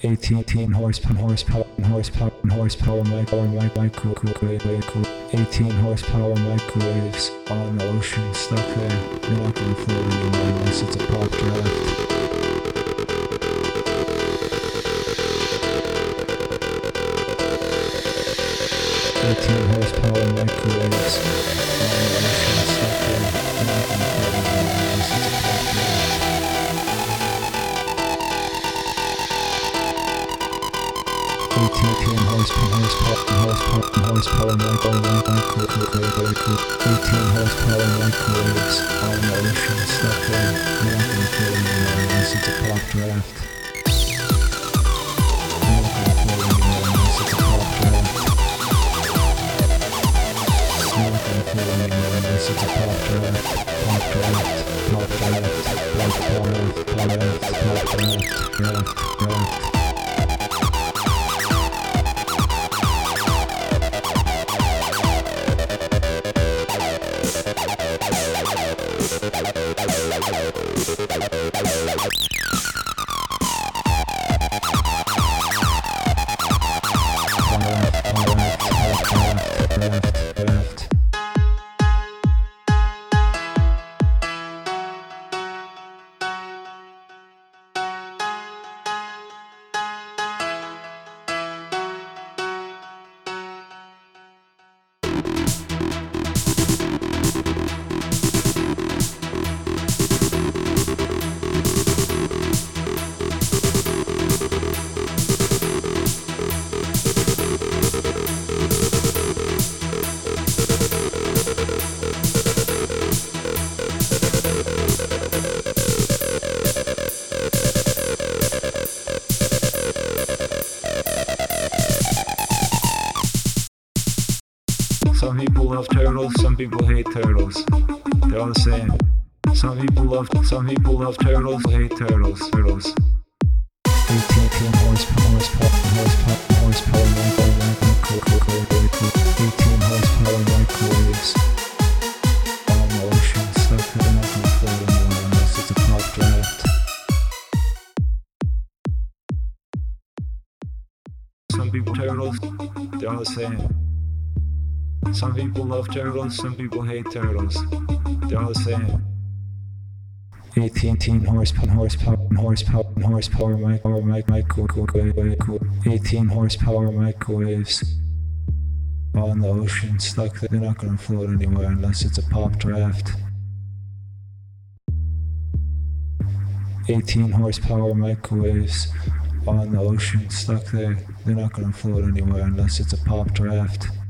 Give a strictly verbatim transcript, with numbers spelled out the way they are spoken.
eighteen horsepower, horsepower, horsepower, horsepower, micro, micro, micro, micro, eighteen horsepower microwaves on the ocean, stuck there. You're not gonna float anymore unless it's a pop draft. eighteen horsepower microwaves on the ocean, stuck there. You're not gonna float anymore unless it's a pop draft. eighteen horsepower, horsepower, horsepower, horsepower, micro, micro, micro, eighteen horsepower microwaves on the ocean, stuck there. You're not gonna float anymore unless it's a pop draft. You're not gonna float anymore unless it's a pop draft. You're not gonna float anymore unless it's a pop draft. Pop draft, pop draft, pop draft, pop draft, pop draft, draft, draft. Some people love turtles, some people hate turtles. They're all the same. Some people love, some people love turtles, hate turtles, turtles. eighteen horsepower, horsepower, horsepower, horsepower, eighteen horsepower microwaves on the ocean, stuck there, not gonna float anymore unless it's a pop draft. Some people turtles, they're all the same. Some people love turtles, some people hate turtles. They're all the same. eighteen horsepower, horsepower, horsepower, horsepower, micro, micro, eighteen horsepower microwaves on the ocean, stuck there. They're not gonna float anywhere unless it's a pop draft. eighteen horsepower microwaves on the ocean, stuck there. They're not gonna float anywhere unless it's a pop draft.